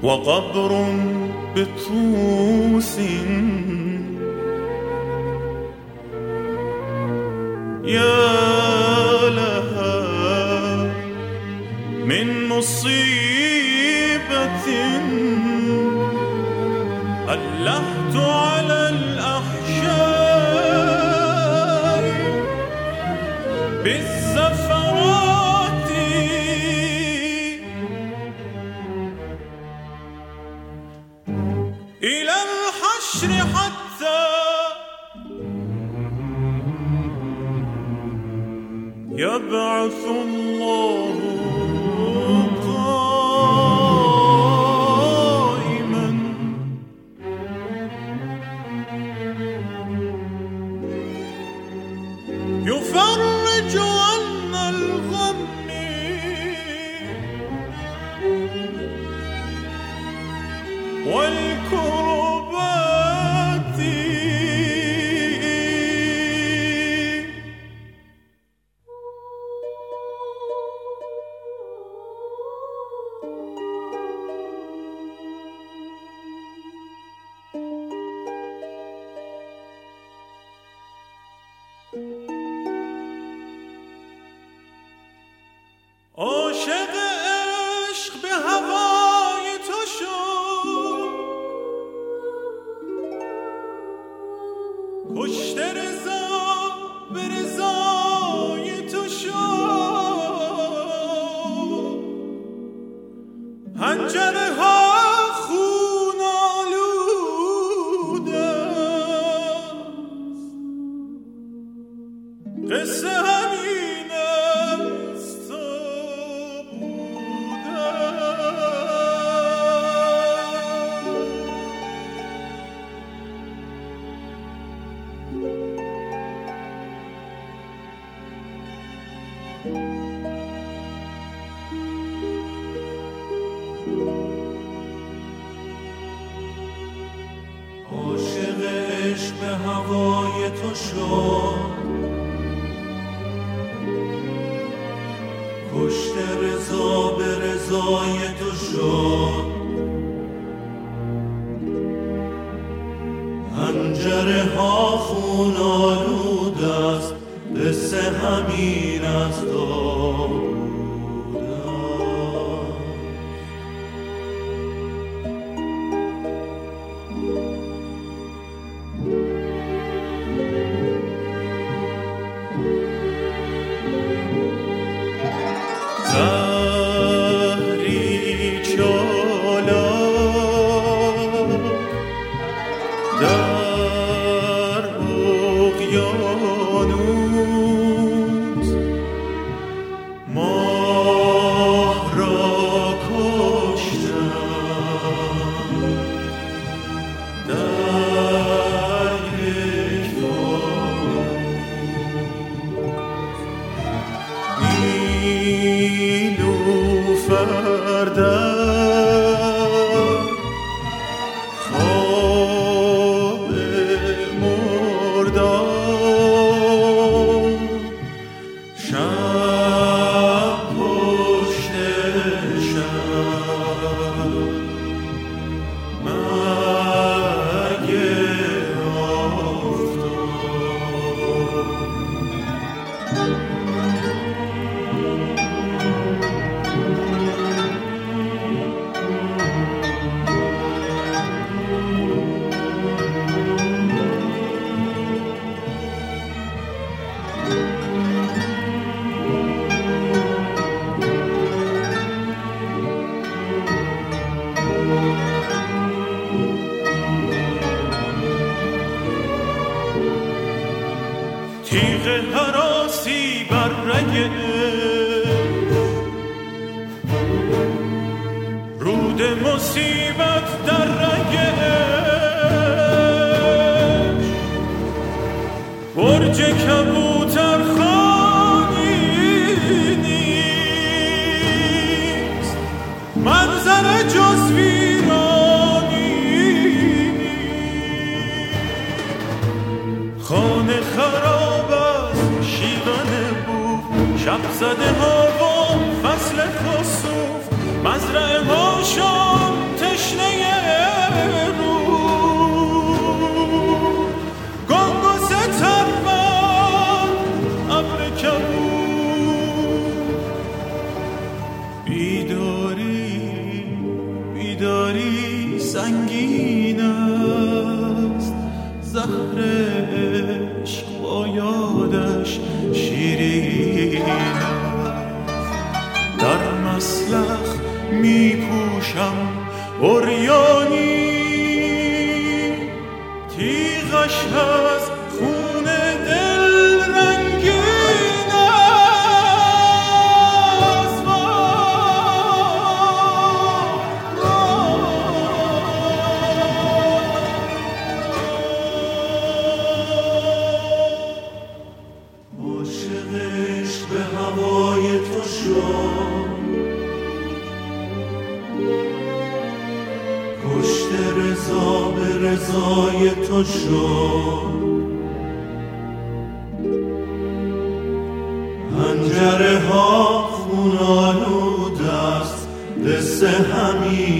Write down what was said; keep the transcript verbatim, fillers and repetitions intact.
وقبر بطوس يا لها من مصيبة ألحت على الأحشاء بالزفرات إلى الحشر حتى يبعث الله قائما يفرج عنا الغم والكربات عاشق عشق به هوای تو شد، کشته رضا به رضای تو شد، حنجره ها خون آلوده است، قصه همین است تا بوده. عاشق عشق به هوای تو شد، کشته رضا به رضای تو شد، حنجره ها خون آلود است، قصه همین است تا زهری چالاک در اقیانوس ماه را کشتند در یک فانوس. نیلوفر در خواب مردار، شب پشت شب مگه تیغ هراسی بر رگ رود مصیبت در رگ برج کبوتر خانی نیست، منظر جز ویرانی نیست. خانه خراب است، شیون بود، شب زده ها و فصل خسوف، مزرعه ها شام تشنه سینش از خون دل رنگین است. عاشقش به هوای تو شد، پشت رضا به رضای تو شد. پنجره ها خون آلود است، قصه همین